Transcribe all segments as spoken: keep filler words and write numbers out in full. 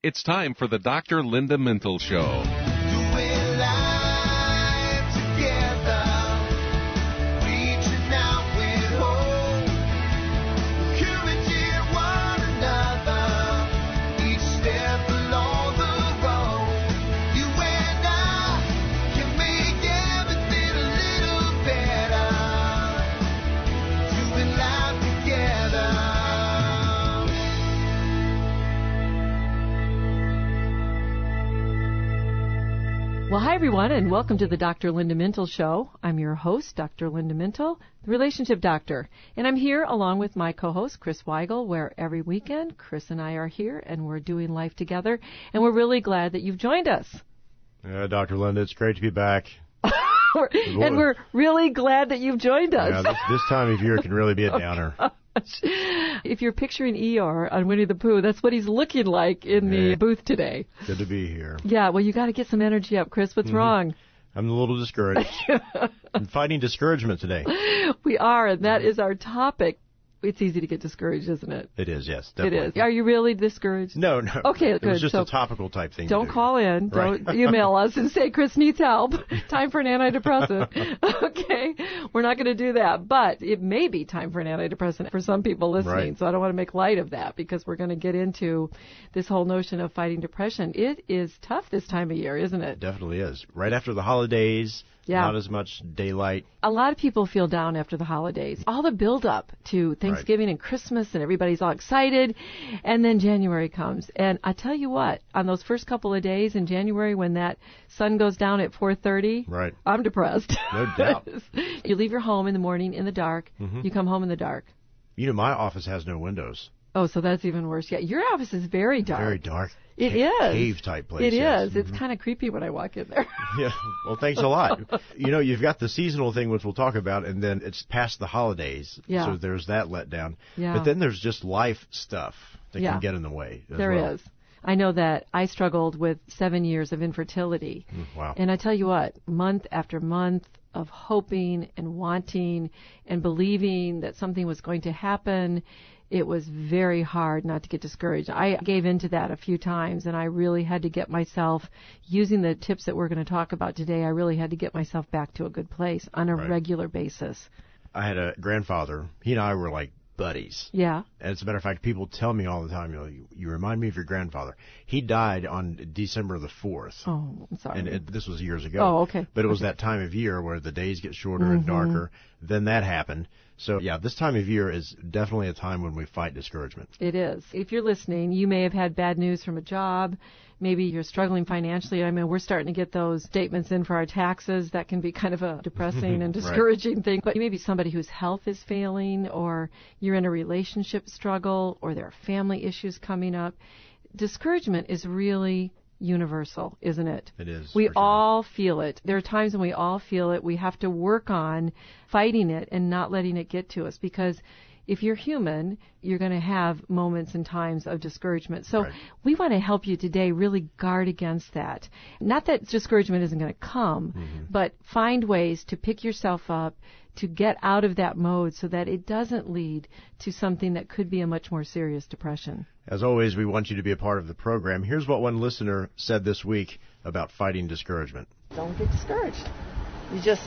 It's time for the Doctor Linda Mintle Show. Doing life together, reaching out with hope, encouraging one another, each step along the road. You and I can make everything a little better, doing life together. Well, hi, everyone, and welcome to the Doctor Linda Mintle Show. I'm your host, Doctor Linda Mintle, the relationship doctor. And I'm here along with my co-host, Chris Weigel, where every weekend Chris and I are here, and we're doing life together. And we're really glad that you've joined us. Yeah, Doctor Linda, it's great to be back. And we're really glad that you've joined us. Yeah, this, this time of year can really be a downer. Oh, if you're picturing Eeyore on Winnie the Pooh, that's what he's looking like in the Hey. booth today. Good to be here. Yeah, well, you got to get some energy up, Chris. What's Mm-hmm. wrong? I'm a little discouraged. I'm fighting discouragement today. We are, and that is our topic. It's easy to get discouraged, isn't it? It is, yes, It definitely. is. Are you really discouraged? No, no. Okay, It good. was just So a topical type thing. Don't to do. call in. Right. Don't email us and say, Chris needs help. Time for an antidepressant. Okay? We're not going to do that. But it may be time for an antidepressant for some people listening. Right. So I don't want to make light of that because we're going to get into this whole notion of fighting depression. It is tough this time of year, isn't it? It definitely is. Right after the holidays, Yeah. not as much daylight. A lot of people feel down after the holidays. All the build up to Thanksgiving and Christmas and everybody's all excited. And then January comes. And I tell you what, on those first couple of days in January when that sun goes down at four thirty, Right. I'm depressed. No doubt. You leave your home in the morning in the dark. Mm-hmm. You come home in the dark. You know, my office has no windows. Oh, so that's even worse. Yeah, your office is very dark. Very dark. It Ca- is. Cave-type place. It yes. is. It's kind of creepy when I walk in there. Yeah. Well, thanks a lot. You know, you've got the seasonal thing, which we'll talk about, and then it's past the holidays. Yeah. So there's that letdown. Yeah. But then there's just life stuff that Yeah. can get in the way as There is. well. I know that I struggled with seven years of infertility. Mm, wow. And I tell you what, month after month of hoping and wanting and believing that something was going to happen, it was very hard not to get discouraged. I gave into that a few times, and I really had to get myself, using the tips that we're going to talk about today, I really had to get myself back to a good place on a Right. regular basis. I had a grandfather. He and I were like buddies. Yeah. And as a matter of fact, people tell me all the time, you know, you, you remind me of your grandfather. He died on December the fourth. Oh, I'm sorry. And it, this was years ago. Oh, okay. But it was Okay. that time of year where the days get shorter and darker. Then that happened. So, yeah, this time of year is definitely a time when we fight discouragement. It is. If you're listening, you may have had bad news from a job. Maybe you're struggling financially. I mean, we're starting to get those statements in for our taxes. That can be kind of a depressing and Right. discouraging thing. But you may be somebody whose health is failing, or you're in a relationship struggle, or there are family issues coming up. Discouragement is really universal, isn't it? It is. We for sure. all feel it. There are times when we all feel it. We have to work on fighting it and not letting it get to us, because if you're human, you're going to have moments and times of discouragement. So Right. we want to help you today really guard against that. Not that discouragement isn't going to come, Mm-hmm. but find ways to pick yourself up, to get out of that mode so that it doesn't lead to something that could be a much more serious depression. As always, we want you to be a part of the program. Here's what one listener said this week about fighting discouragement. Don't get discouraged. You just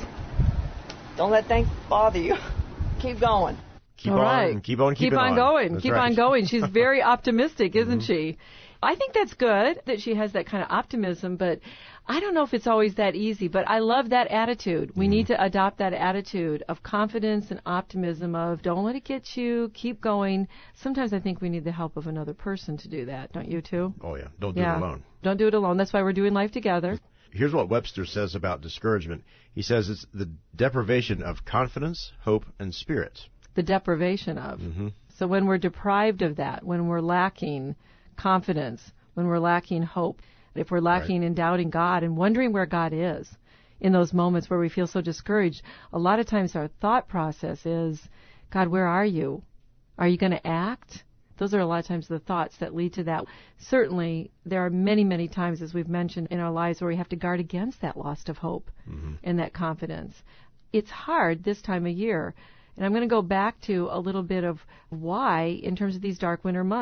don't let things bother you. Keep going. Keep All on, right. keep on, keep keep on, going. That's keep right. on going. She's very optimistic, isn't she? I think that's good that she has that kind of optimism, but I don't know if it's always that easy. But I love that attitude. We need to adopt that attitude of confidence and optimism of don't let it get you, keep going. Sometimes I think we need the help of another person to do that, don't you too? Oh, yeah. Don't do yeah. it alone. Don't do it alone. That's why we're doing life together. Here's what Webster says about discouragement. He says it's the deprivation of confidence, hope, and spirit. The deprivation of. Mm-hmm. So when we're deprived of that, when we're lacking confidence, when we're lacking hope, if we're lacking Right. in doubting God and wondering where God is in those moments where we feel so discouraged, a lot of times our thought process is, God, where are you? Are you going to act? Those are a lot of times the thoughts that lead to that. Certainly, there are many, many times, as we've mentioned, in our lives where we have to guard against that loss of hope Mm-hmm. and that confidence. It's hard this time of year. And I'm going to go back to a little bit of why in terms of these dark winter months.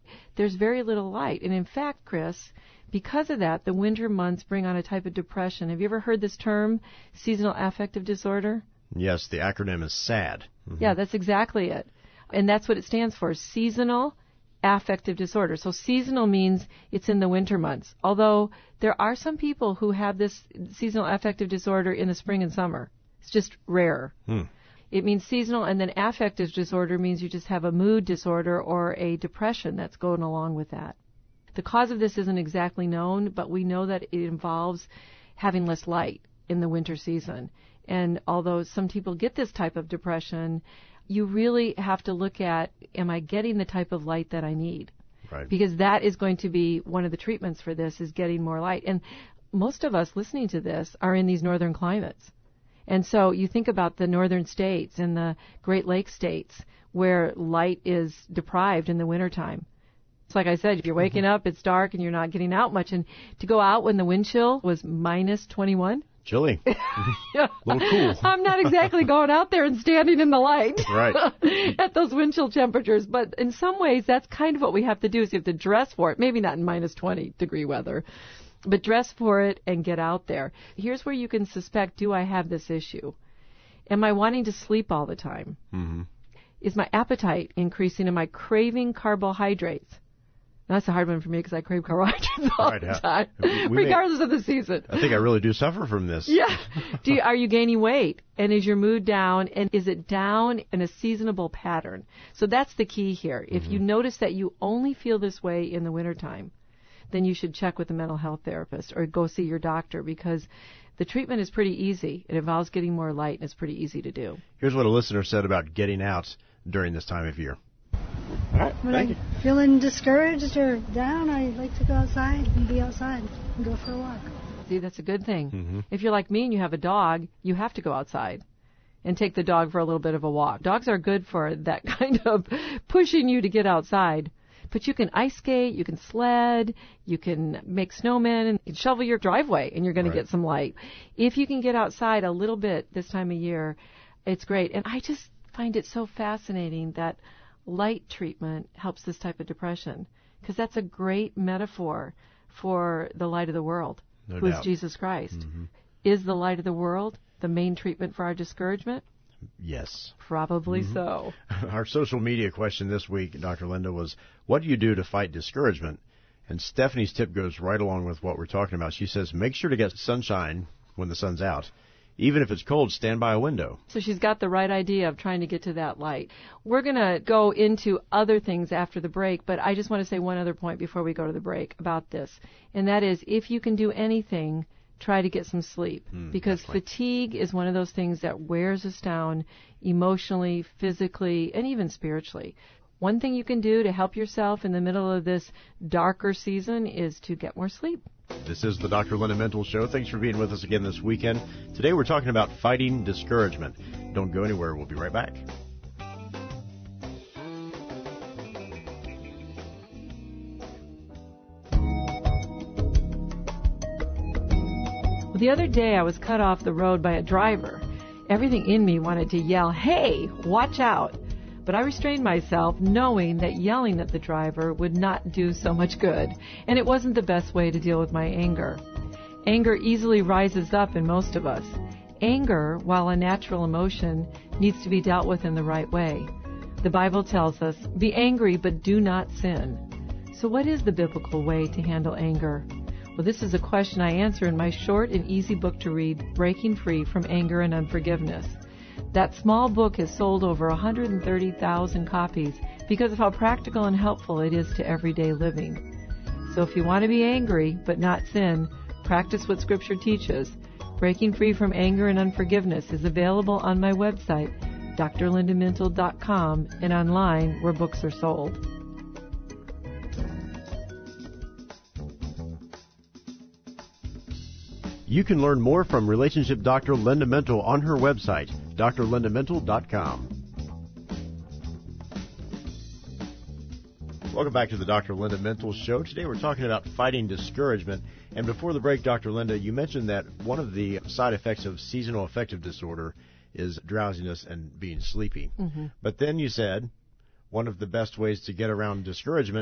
there's very little light. And in fact, Chris, because of that, the winter months bring on a type of depression. Have you ever heard this term, seasonal affective disorder? Yes, the acronym is SAD. Mm-hmm. Yeah, that's exactly it. And that's what it stands for, seasonal affective disorder. So seasonal means it's in the winter months, although there are some people who have this seasonal affective disorder in the spring and summer. It's just rare. Hmm. It means seasonal, and then affective disorder means you just have a mood disorder or a depression that's going along with that. The cause of this isn't exactly known, but we know that it involves having less light in the winter season. And although some people get this type of depression, you really have to look at, am I getting the type of light that I need? Right. Because that is going to be one of the treatments for this, is getting more light. And most of us listening to this are in these northern climates. And so you think about the northern states and the Great Lakes states where light is deprived in the wintertime. It's like I said, if you're waking mm-hmm. up, it's dark and you're not getting out much. And to go out when the wind chill was minus twenty-one. Chilly. Yeah. A little cool. I'm not exactly going out there and standing in the light right. at those wind chill temperatures. But in some ways, that's kind of what we have to do, is you have to dress for it. Maybe not in minus twenty degree weather, but dress for it and get out there. Here's where you can suspect, do I have this issue? Am I wanting to sleep all the time? Mm-hmm. Is my appetite increasing? Am I craving carbohydrates? That's a hard one for me because I crave carbohydrates all right, the yeah. time, we regardless may, of the season. I think I really do suffer from this. Yeah. Do you, are you gaining weight? And is your mood down? And is it down in a seasonable pattern? So that's the key here. If Mm-hmm. you notice that you only feel this way in the wintertime, then you should check with a mental health therapist or go see your doctor, because the treatment is pretty easy. It involves getting more light, and it's pretty easy to do. Here's what a listener said about getting out during this time of year. All right, When thank I'm you. feeling discouraged or down, I like to go outside and be outside and go for a walk. See, that's a good thing. Mm-hmm. If you're like me and you have a dog, you have to go outside and take the dog for a little bit of a walk. Dogs are good for that kind of pushing you to get outside. But you can ice skate, you can sled, you can make snowmen, and you can shovel your driveway, and you're going Right. to get some light. If you can get outside a little bit this time of year, it's great. And I just find it so fascinating that light treatment helps this type of depression, because that's a great metaphor for the light of the world, No who is doubt. Jesus Christ. Mm-hmm. Is the light of the world the main treatment for our discouragement? Yes. Probably Mm-hmm. so. Our social media question this week, Doctor Linda, was, what do you do to fight discouragement? And Stephanie's tip goes right along with what we're talking about. She says, make sure to get sunshine when the sun's out. Even if it's cold, stand by a window. So she's got the right idea of trying to get to that light. We're going to go into other things after the break, but I just want to say one other point before we go to the break about this, and that is, if you can do anything, try to get some sleep, Mm, because definitely. fatigue is one of those things that wears us down emotionally, physically, and even spiritually. One thing you can do to help yourself in the middle of this darker season is to get more sleep. This is the Doctor Linda Mental Show. Thanks for being with us again this weekend. Today we're talking about fighting discouragement. Don't go anywhere. We'll be right back. The other day I was cut off the road by a driver. Everything in me wanted to yell, "Hey, watch out!" But I restrained myself, knowing that yelling at the driver would not do so much good, and it wasn't the best way to deal with my anger. Anger easily rises up in most of us. Anger, while a natural emotion, needs to be dealt with in the right way. The Bible tells us, "Be angry, but do not sin." So what is the biblical way to handle anger? Well, this is a question I answer in my short and easy book to read, Breaking Free from Anger and Unforgiveness. That small book has sold over one hundred thirty thousand copies because of how practical and helpful it is to everyday living. So if you want to be angry but not sin, practice what Scripture teaches. Breaking Free from Anger and Unforgiveness is available on my website, D R linda mintle dot com, and online where books are sold. You can learn more from relationship doctor Linda Mental on her website, D R linda mintle dot com. Welcome back to the Doctor Linda Mental Show. Today we're talking about fighting discouragement. And before the break, Doctor Linda, you mentioned that one of the side effects of seasonal affective disorder is drowsiness and being sleepy. Mm-hmm. But then you said one of the best ways to get around discouragement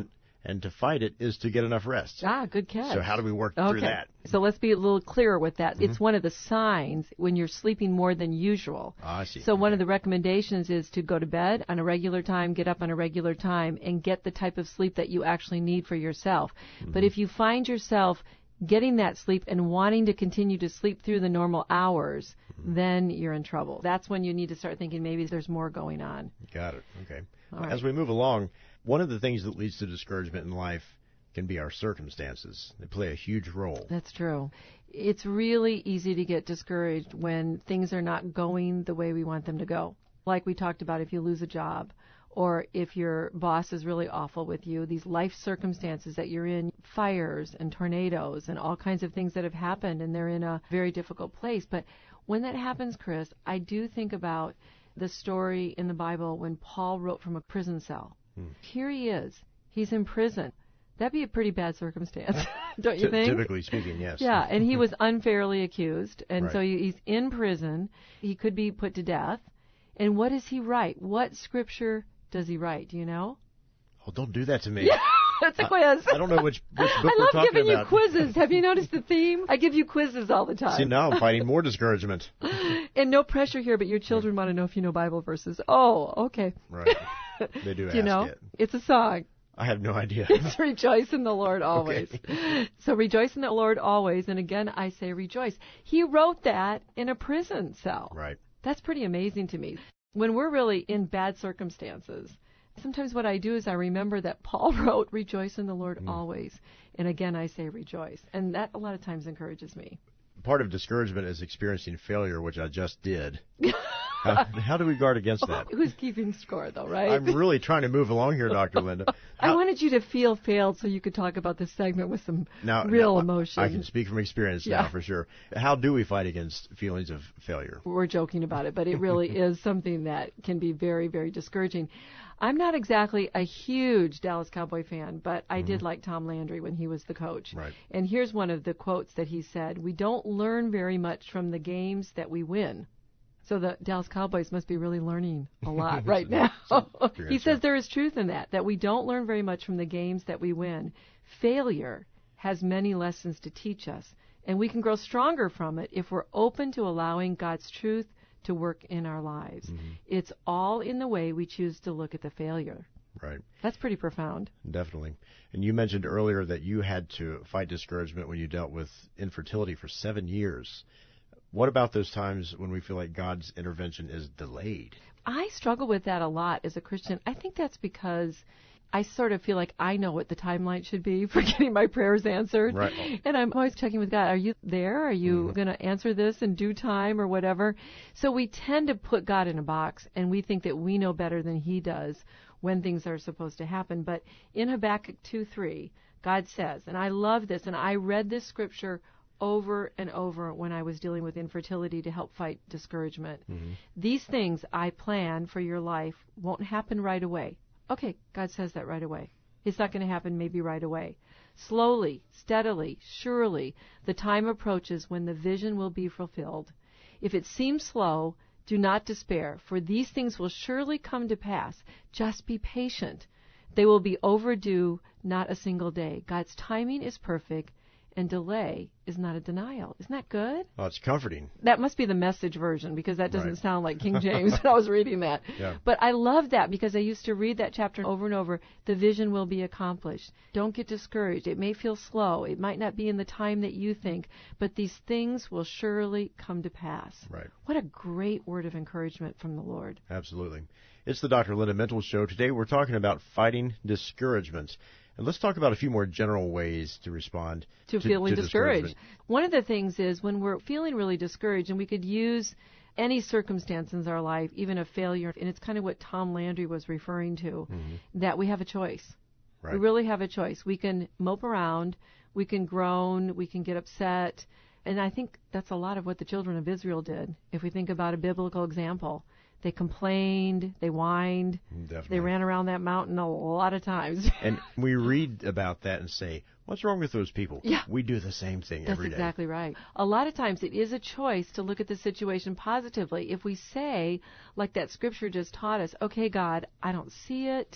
and to fight it is to get enough rest. Ah, good catch. So how do we work okay. through that? So let's be a little clearer with that. Mm-hmm. It's one of the signs when you're sleeping more than usual. Ah, I see. So okay. one of the recommendations is to go to bed on a regular time, get up on a regular time, and get the type of sleep that you actually need for yourself. Mm-hmm. But if you find yourself getting that sleep and wanting to continue to sleep through the normal hours, mm-hmm. then you're in trouble. That's when you need to start thinking maybe there's more going on. Got it. Okay. All right. As we move along, one of the things that leads to discouragement in life can be our circumstances. They play a huge role. That's true. It's really easy to get discouraged when things are not going the way we want them to go. Like we talked about, if you lose a job, or if your boss is really awful with you, these life circumstances that you're in, fires and tornadoes and all kinds of things that have happened, and they're in a very difficult place. But when that happens, Chris, I do think about the story in the Bible when Paul wrote from a prison cell. Hmm. Here he is. He's in prison. That'd be a pretty bad circumstance, don't you T- think? Typically speaking, yes. Yeah, and he was unfairly accused, and right. so he, he's in prison. He could be put to death. And what does he write? What scripture does he write? Do you know? Oh, don't do that to me. Yeah, that's a quiz. I, I don't know which, which book I we're love talking giving about. you quizzes. Have you noticed the theme? I give you quizzes all the time. See, now I'm fighting more discouragement. And no pressure here, but your children want to know if you know Bible verses. Oh, okay. Right. They do, do ask you know? it. It's a song. I have no idea. It's rejoice in the Lord always. Okay. So rejoice in the Lord always. And again, I say rejoice. He wrote that in a prison cell. Right. That's pretty amazing to me. When we're really in bad circumstances, sometimes what I do is I remember that Paul wrote, rejoice in the Lord mm. always. And again, I say rejoice. And that a lot of times encourages me. Part of discouragement is experiencing failure, which I just did. how, how do we guard against that? Who's keeping score, though, right? I'm really trying to move along here, Doctor Linda. How, I wanted you to feel failed so you could talk about this segment with some now, real now, emotion. I can speak from experience yeah. now, for sure. How do we fight against feelings of failure? We're joking about it, but it really is something that can be very, very discouraging. I'm not exactly a huge Dallas Cowboy fan, but I mm-hmm. did like Tom Landry when he was the coach. Right. And here's one of the quotes that he said, we don't learn very much from the games that we win. So the Dallas Cowboys must be really learning a lot right now. He says there is truth in that, that we don't learn very much from the games that we win. Failure has many lessons to teach us, and we can grow stronger from it if we're open to allowing God's truth to work in our lives. Mm-hmm. It's all in the way we choose to look at the failure. Right. That's pretty profound. Definitely. And you mentioned earlier that you had to fight discouragement when you dealt with infertility for seven years. What about those times when we feel like God's intervention is delayed? I struggle with that a lot as a Christian. I think that's because I sort of feel like I know what the timeline should be for getting my prayers answered. Right. And I'm always checking with God. Are you there? Are you mm-hmm. going to answer this in due time or whatever? So we tend to put God in a box, and we think that we know better than he does when things are supposed to happen. But in Habakkuk two three, God says, and I love this, and I read this scripture over and over when I was dealing with infertility to help fight discouragement. Mm-hmm. These things I plan for your life won't happen right away. Okay, God says that right away. It's not going to happen maybe right away. Slowly, steadily, surely, the time approaches when the vision will be fulfilled. If it seems slow, do not despair, for these things will surely come to pass. Just be patient. They will be overdue, not a single day. God's timing is perfect, and delay is not a denial. Isn't that good? Oh, it's comforting. That must be the Message version, because that doesn't right. sound like King James when I was reading that. Yeah. But I love that because I used to read that chapter over and over. The vision will be accomplished. Don't get discouraged. It may feel slow. It might not be in the time that you think, but these things will surely come to pass. Right. What a great word of encouragement from the Lord. Absolutely. It's the Doctor Linda Mintle Show. Today we're talking about fighting discouragement. And let's talk about a few more general ways to respond to, to feeling to discouraged. One of the things is when we're feeling really discouraged, and we could use any circumstance in our life, even a failure, and it's kind of what Tom Landry was referring to, mm-hmm. that we have a choice. Right. We really have a choice. We can mope around, we can groan, we can get upset, and I think that's a lot of what the children of Israel did. If we think about a biblical example, they complained, they whined, Definitely. They ran around that mountain a lot of times. And we read about that and say, what's wrong with those people? Yeah. We do the same thing That's every day. That's exactly right. A lot of times it is a choice to look at the situation positively. If we say, like that scripture just taught us, okay, God, I don't see it.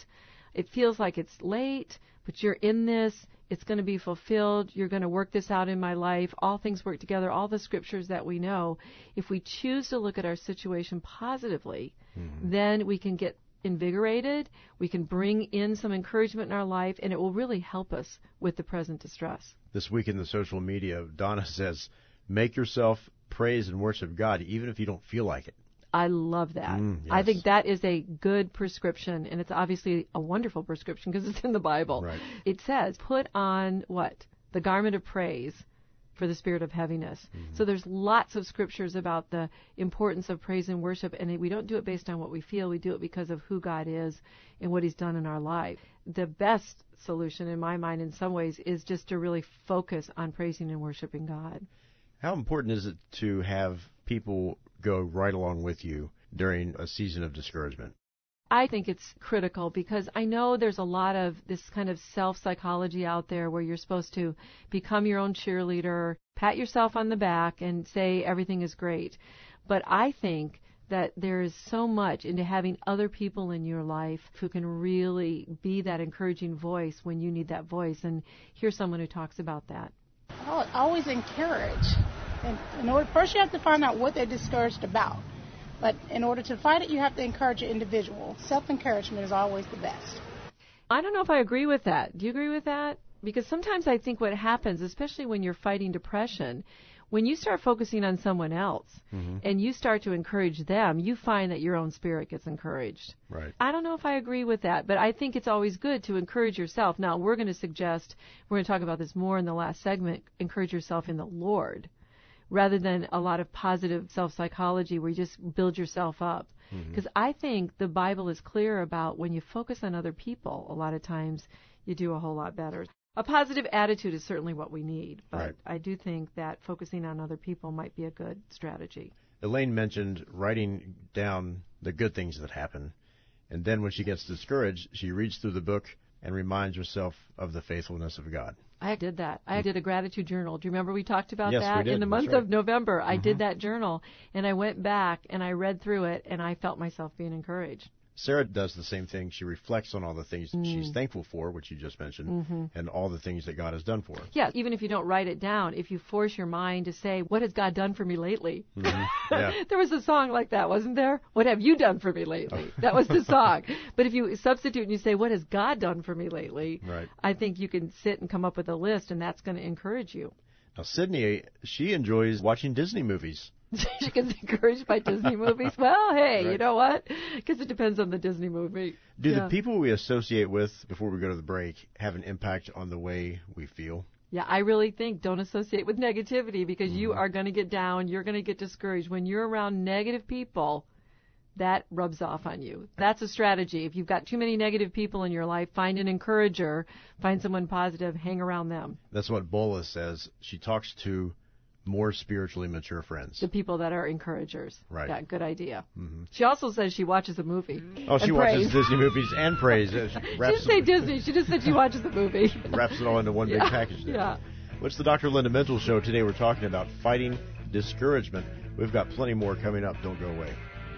It feels like it's late, but you're in this. It's going to be fulfilled. You're going to work this out in my life. All things work together. All the scriptures that we know. If we choose to look at our situation positively, mm-hmm. then we can get invigorated. We can bring in some encouragement in our life, and it will really help us with the present distress. This week in the social media, Donna says, make yourself praise and worship God, even if you don't feel like it. I love that. Mm, yes. I think that is a good prescription, and it's obviously a wonderful prescription because it's in the Bible. Right. It says, put on what? The garment of praise for the spirit of heaviness. Mm-hmm. So there's lots of scriptures about the importance of praise and worship, and we don't do it based on what we feel. We do it because of who God is and what he's done in our life. The best solution, in my mind, in some ways, is just to really focus on praising and worshiping God. How important is it to have people go right along with you during a season of discouragement? I think it's critical because I know there's a lot of this kind of self-psychology out there where you're supposed to become your own cheerleader, pat yourself on the back, and say everything is great. But I think that there is so much into having other people in your life who can really be that encouraging voice when you need that voice. And here's someone who talks about that. Oh, always encourage. And in order, first you have to find out what they're discouraged about. But in order to fight it, you have to encourage an individual. Self-encouragement is always the best. I don't know if I agree with that. Do you agree with that? Because sometimes I think what happens, especially when you're fighting depression, when you start focusing on someone else mm-hmm. and you start to encourage them, you find that your own spirit gets encouraged. Right. I don't know if I agree with that, but I think it's always good to encourage yourself. Now, we're going to suggest, we're going to talk about this more in the last segment, encourage yourself in the Lord, rather than a lot of positive self-psychology where you just build yourself up. Because mm-hmm. I think the Bible is clear about when you focus on other people, a lot of times you do a whole lot better. A positive attitude is certainly what we need, but right. I do think that focusing on other people might be a good strategy. Elaine mentioned writing down the good things that happen, and then when she gets discouraged, she reads through the book and reminds herself of the faithfulness of God. I did that. I did a gratitude journal. Do you remember we talked about yes, that? We did. In the month That's right. of November, I mm-hmm. did that journal, and I went back and I read through it, and I felt myself being encouraged. Sarah does the same thing. She reflects on all the things mm. she's thankful for, which you just mentioned, mm-hmm. and all the things that God has done for her. Yeah, even if you don't write it down, if you force your mind to say, what has God done for me lately? Mm-hmm. Yeah. There was a song like that, wasn't there? What have you done for me lately? That was the song. But if you substitute and you say, what has God done for me lately? Right. I think you can sit and come up with a list, and that's going to encourage you. Now, Sydney, she enjoys watching Disney movies. She gets encouraged by Disney movies. Well, hey, right. you know what? Because it depends on the Disney movie. Do yeah. the people we associate with, before we go to the break, have an impact on the way we feel? Yeah, I really think don't associate with negativity because mm-hmm. you are going to get down. You're going to get discouraged. When you're around negative people, that rubs off on you. That's a strategy. If you've got too many negative people in your life, find an encourager, find someone positive, hang around them. That's what Bola says. She talks to more spiritually mature friends. The people that are encouragers. Right. Yeah, good idea. Mm-hmm. She also says she watches a movie. Oh, she and watches prays. Disney movies and prays. She, she didn't say Disney. She just said she watches the movie. Wraps it all into one yeah. big package there. Yeah. What's the Doctor Linda Mental Show? Today we're talking about fighting discouragement. We've got plenty more coming up. Don't go away.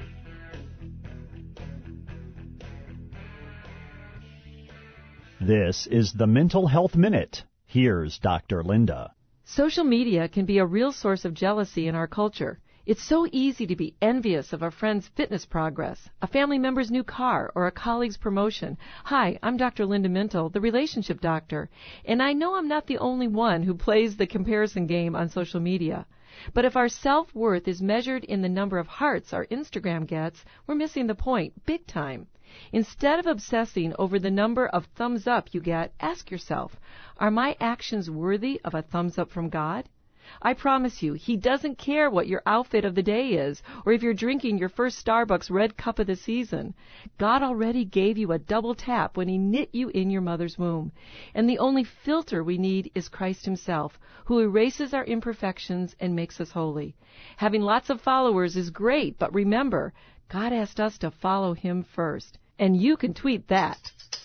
This is the Mental Health Minute. Here's Doctor Linda. Social media can be a real source of jealousy in our culture. It's so easy to be envious of a friend's fitness progress, a family member's new car, or a colleague's promotion. Hi, I'm Doctor Linda Mintle, the relationship doctor, and I know I'm not the only one who plays the comparison game on social media. But if our self-worth is measured in the number of hearts our Instagram gets, we're missing the point, big time. Instead of obsessing over the number of thumbs up you get, ask yourself, are my actions worthy of a thumbs up from God? I promise you, He doesn't care what your outfit of the day is, or if you're drinking your first Starbucks red cup of the season. God already gave you a double tap when He knit you in your mother's womb. And the only filter we need is Christ Himself, who erases our imperfections and makes us holy. Having lots of followers is great, but remember, God asked us to follow Him first. And you can tweet that.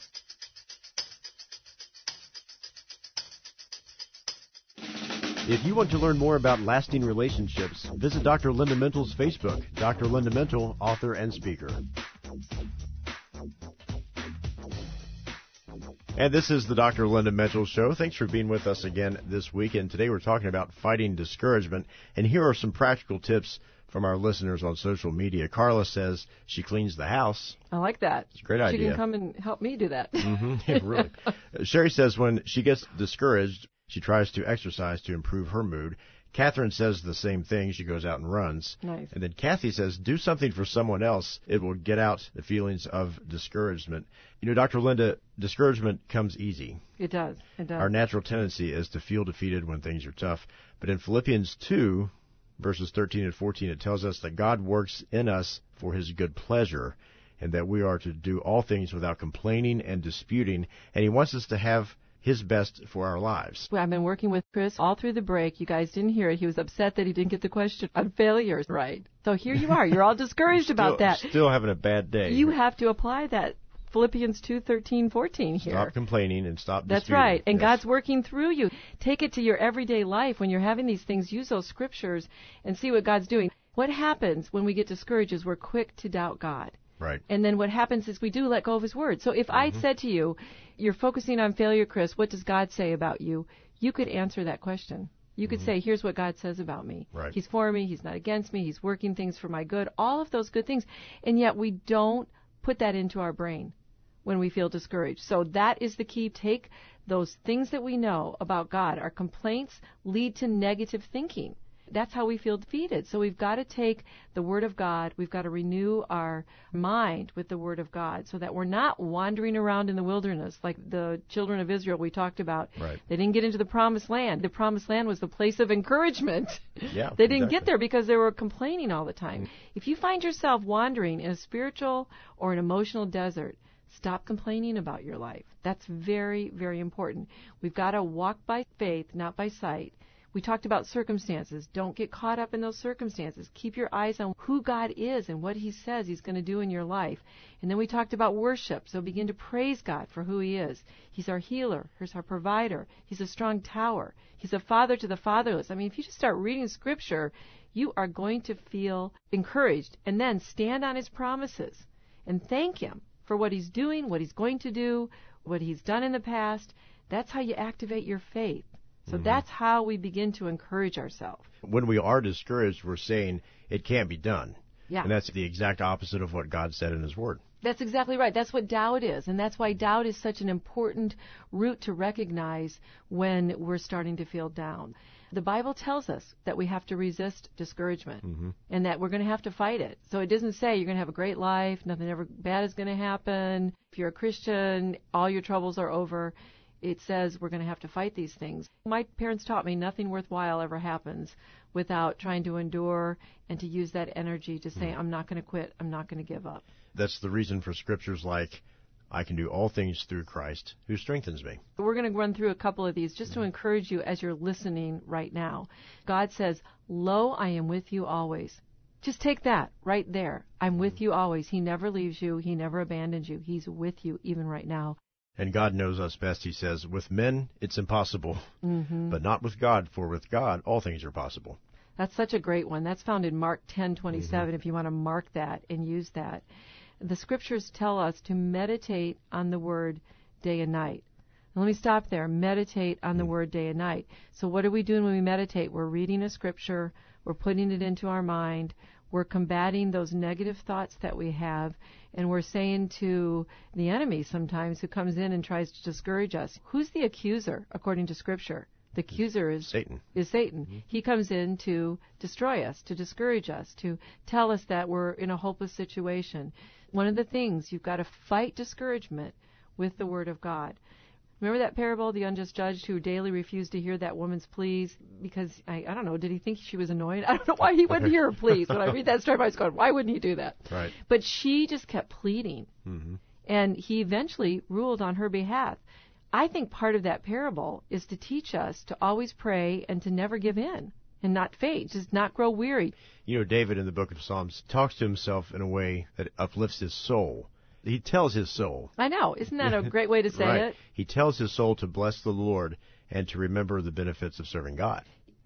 If you want to learn more about lasting relationships, visit Doctor Linda Mentle's Facebook, Doctor Linda Mentle, author and speaker. And this is the Doctor Linda Mitchell Show. Thanks for being with us again this week. And today we're talking about fighting discouragement. And here are some practical tips from our listeners on social media. Carla says she cleans the house. I like that. It's a great idea. She can come and help me do that. Mm-hmm. Yeah, really. Sherry says when she gets discouraged, she tries to exercise to improve her mood. Catherine says the same thing. She goes out and runs. Nice. And then Kathy says, do something for someone else. It will get out the feelings of discouragement. You know, Doctor Linda, discouragement comes easy. It does. It does. Our natural tendency is to feel defeated when things are tough. But in Philippians two, verses thirteen and fourteen, it tells us that God works in us for his good pleasure and that we are to do all things without complaining and disputing. And he wants us to have his best for our lives. Well, I've been working with Chris all through the break. You guys didn't hear it. He was upset that he didn't get the question on failures right. So here you are. You're all discouraged about still, that. Still having a bad day. You have to apply that Philippians two, thirteen, fourteen here. Stop complaining and stop That's disputing. right. And Yes. God's working through you. Take it to your everyday life when you're having these things. Use those scriptures and see what God's doing. What happens when we get discouraged is we're quick to doubt God. Right. And then what happens is we do let go of his word. So if Mm-hmm. I said to you, you're focusing on failure, Chris, what does God say about you? You could answer that question. You could say, here's what God says about me. Right. He's for me. He's not against me. He's working things for my good. All of those good things. And yet we don't put that into our brain when we feel discouraged. So that is the key. Take those things that we know about God. Our complaints lead to negative thinking. That's how we feel defeated. So we've got to take the Word of God. We've got to renew our mind with the Word of God so that we're not wandering around in the wilderness like the children of Israel we talked about. Right. They didn't get into the Promised Land. The Promised Land was the place of encouragement. Yeah, They didn't exactly. get there because they were complaining all the time. If you find yourself wandering in a spiritual or an emotional desert, stop complaining about your life. That's very, very important. We've got to walk by faith, not by sight. We talked about circumstances. Don't get caught up in those circumstances. Keep your eyes on who God is and what he says he's going to do in your life. And then we talked about worship. So begin to praise God for who he is. He's our healer. He's our provider. He's a strong tower. He's a father to the fatherless. I mean, if you just start reading Scripture, you are going to feel encouraged. And then stand on his promises and thank him for what he's doing, what he's going to do, what he's done in the past. That's how you activate your faith. So mm-hmm. that's how we begin to encourage ourselves. When we are discouraged, we're saying it can't be done. Yeah. And that's the exact opposite of what God said in his Word. That's exactly right. That's what doubt is. And that's why doubt is such an important root to recognize when we're starting to feel down. The Bible tells us that we have to resist discouragement mm-hmm. and that we're going to have to fight it. So it doesn't say you're going to have a great life, nothing ever bad is going to happen. If you're a Christian, all your troubles are over. It says we're going to have to fight these things. My parents taught me nothing worthwhile ever happens without trying to endure and to use that energy to say, mm. I'm not going to quit, I'm not going to give up. That's the reason for scriptures like, I can do all things through Christ who strengthens me. We're going to run through a couple of these just to encourage you as you're listening right now. God says, lo, I am with you always. Just take that right there. I'm with you always. He never leaves you. He never abandons you. He's with you even right now. And God knows us best. He says, with men, it's impossible, mm-hmm. but not with God, for with God, all things are possible. That's such a great one. That's found in Mark ten twenty-seven, mm-hmm. if you want to mark that and use that. The scriptures tell us to meditate on the word day and night. Now, let me stop there. Meditate on the mm-hmm. word day and night. So what are we doing when we meditate? We're reading a scripture. We're putting it into our mind. We're combating those negative thoughts that we have, and we're saying to the enemy sometimes who comes in and tries to discourage us, who's the accuser according to Scripture? The accuser is Satan. Is Satan. Mm-hmm. He comes in to destroy us, to discourage us, to tell us that we're in a hopeless situation. One of the things, you've got to fight discouragement with the Word of God. Remember that parable, the unjust judge who daily refused to hear that woman's pleas because, I, I don't know, did he think she was annoying? I don't know why he wouldn't hear her pleas. When I read that story, I was going, why wouldn't he do that? Right. But she just kept pleading, mm-hmm. and he eventually ruled on her behalf. I think part of that parable is to teach us to always pray and to never give in and not faint, just not grow weary. You know, David in the book of Psalms talks to himself in a way that uplifts his soul. He tells his soul. I know. Isn't that a great way to say right. it? He tells his soul to bless the Lord and to remember the benefits of serving God.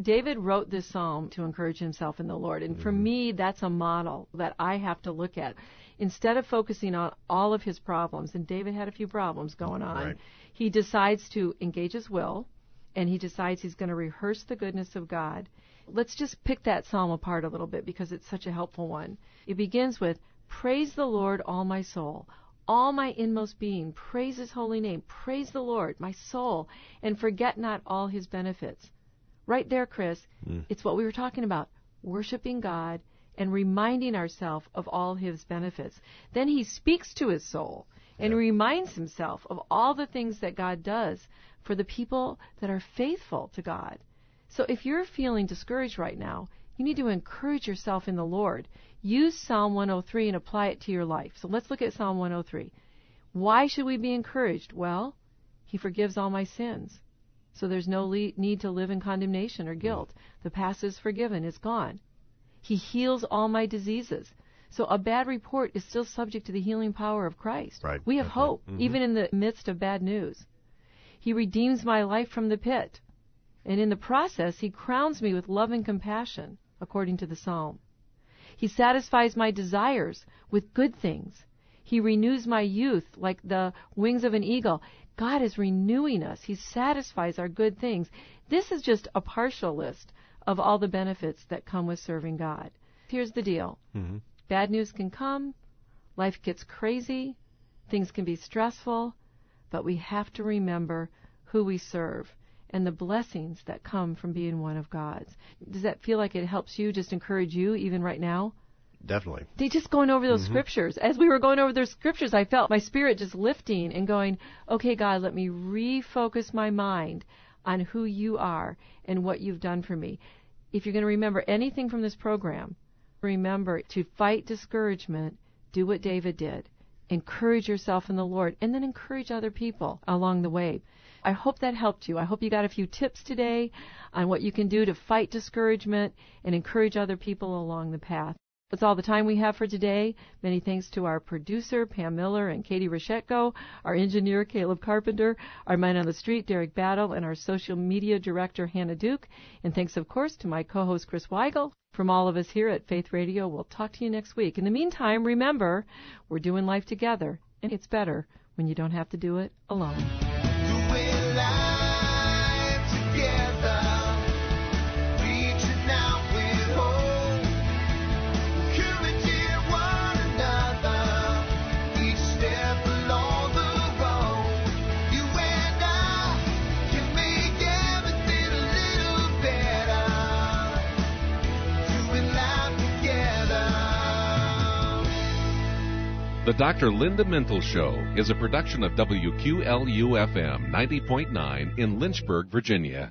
David wrote this psalm to encourage himself in the Lord. And for me, that's a model that I have to look at. Instead of focusing on all of his problems, and David had a few problems going on, Right. he decides to engage his will, and he decides he's going to rehearse the goodness of God. Let's just pick that psalm apart a little bit because it's such a helpful one. It begins with, "Praise the Lord, all my soul. All my inmost being, praise his holy name. Praise the Lord, my soul, and forget not all his benefits." Right there, Chris, Mm. it's what we were talking about, worshiping God and reminding ourselves of all his benefits. Then he speaks to his soul and Yeah. reminds himself of all the things that God does for the people that are faithful to God. So if you're feeling discouraged right now, you need to encourage yourself in the Lord. Use Psalm one oh three and apply it to your life. So let's look at Psalm one oh three. Why should we be encouraged? Well, he forgives all my sins. So there's no le- need to live in condemnation or guilt. The past is forgiven. It's gone. He heals all my diseases. So a bad report is still subject to the healing power of Christ. Right. We have Definitely. hope, Mhm. even in the midst of bad news. He redeems my life from the pit. And in the process, he crowns me with love and compassion, according to the psalm. He satisfies my desires with good things. He renews my youth like the wings of an eagle. God is renewing us. He satisfies our good things. This is just a partial list of all the benefits that come with serving God. Here's the deal. Mm-hmm. Bad news can come. Life gets crazy. Things can be stressful. But we have to remember who we serve and the blessings that come from being one of God's. Does that feel like it helps you, just encourage you even right now? Definitely. They just going over those Mhm. scriptures. As we were going over those scriptures, I felt my spirit just lifting and going, okay, God, let me refocus my mind on who you are and what you've done for me. If you're going to remember anything from this program, remember to fight discouragement, do what David did. Encourage yourself in the Lord, and then encourage other people along the way. I hope that helped you. I hope you got a few tips today on what you can do to fight discouragement and encourage other people along the path. That's all the time we have for today. Many thanks to our producer, Pam Miller and Katie Rachetko, our engineer, Caleb Carpenter, our man on the street, Derek Battle, and our social media director, Hannah Duke. And thanks, of course, to my co-host, Chris Weigel. From all of us here at Faith Radio, we'll talk to you next week. In the meantime, remember, we're doing life together, and it's better when you don't have to do it alone. Doing life together, reaching out with hope, encouraging one another, each step along the road. You and I can make everything a little better, doing life together. The Doctor Linda Mental Show is a production of W Q L U F M ninety point nine in Lynchburg, Virginia.